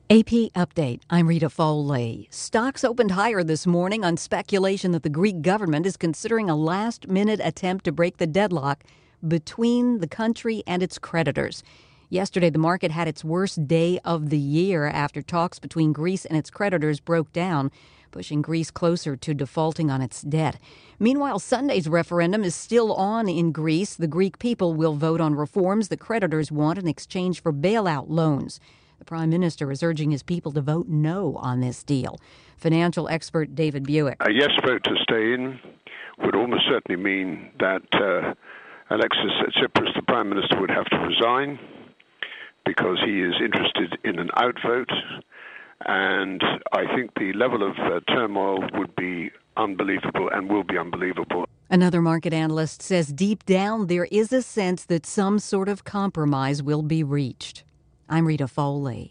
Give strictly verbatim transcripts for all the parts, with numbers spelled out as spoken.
A P Update. I'm Rita Foley. Stocks opened higher this morning on speculation that the Greek government is considering a last-minute attempt to break the deadlock between the country and its creditors. Yesterday, the market had its worst day of the year after talks between Greece and its creditors broke down, pushing Greece closer to defaulting on its debt. Meanwhile, Sunday's referendum is still on in Greece. The Greek people will vote on reforms the creditors want in exchange for bailout loans. The prime minister is urging his people to vote no on this deal. Financial expert David Buick. A yes vote to stay in would almost certainly mean that uh, Alexis Tsipras, the prime minister, would have to resign because he is interested in an out vote. And I think the level of uh, turmoil would be unbelievable and will be unbelievable. Another market analyst says deep down there is a sense that some sort of compromise will be reached. I'm Rita Foley.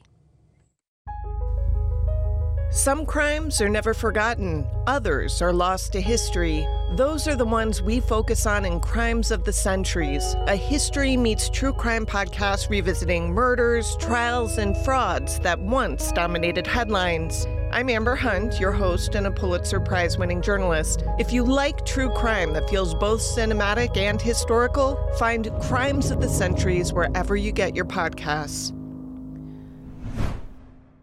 Some crimes are never forgotten. Others are lost to history. Those are the ones we focus on in Crimes of the Centuries, a history meets true crime podcast revisiting murders, trials, and frauds that once dominated headlines. I'm Amber Hunt, your host and a Pulitzer Prize-winning journalist. If you like true crime that feels both cinematic and historical, find Crimes of the Centuries wherever you get your podcasts.